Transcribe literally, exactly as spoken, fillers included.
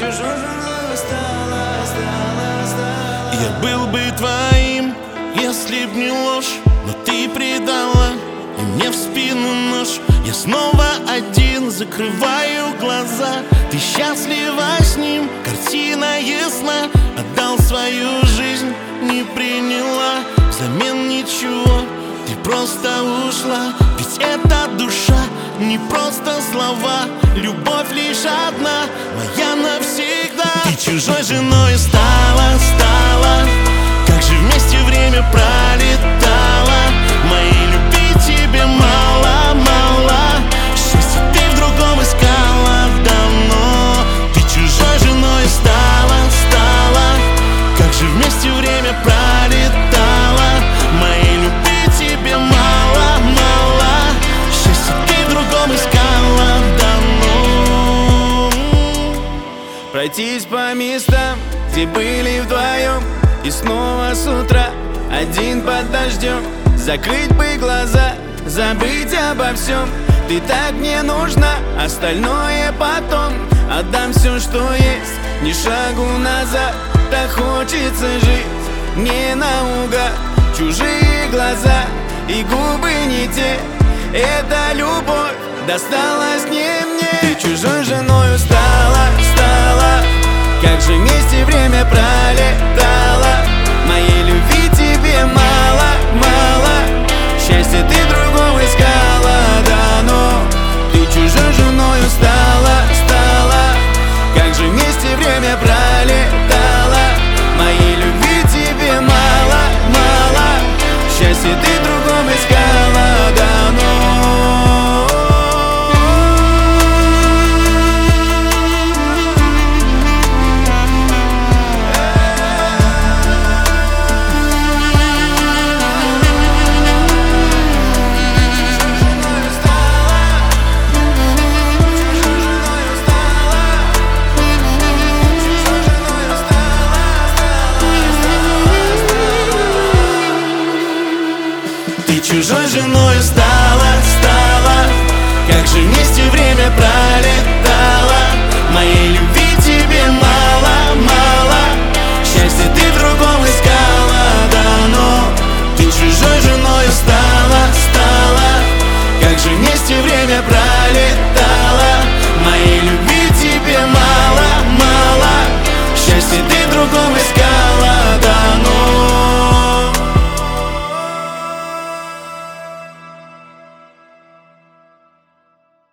чужой женой стала, стала, стала. Я был бы твоим, если б не ложь, но ты предала, и мне в спину нож. Я снова один, закрываю глаза. Ты счастлива с ним, картина ясна. Отдал свою жизнь, не приняла взамен ничего. Ты просто ушла, ведь это душа, не просто слова. Любовь лишь одна, моя навсегда. Ты чужой женой стала, стала. Как же вместе время пролетало. Моей любви тебе мало, мало. Счастье ты в другом искала давно. Ты чужой женой стала, стала. Как же вместе время пролетало. Моей любви тебе мало, мало. Счастье ты в другом искала давно. Пройтись по местам, где были вдвоем, и снова с утра один под дождем. Закрыть бы глаза, забыть обо всем. Ты так мне нужна, остальное потом. Отдам все, что есть, ни шагу назад. Так хочется жить, не наугад. Чужие глаза и губы не те. Эта любовь досталась не мне. Ты чужой женою стала, стала. Как же вместе время пролетало. Моей любви тебе мало, мало. Счастье ты другого искала давно. Ты чужой женою стала, стала. Как же вместе время пролетало. Моей любви тебе мало, мало. Счастье ты другого искала давно. Ты чужой женой стала.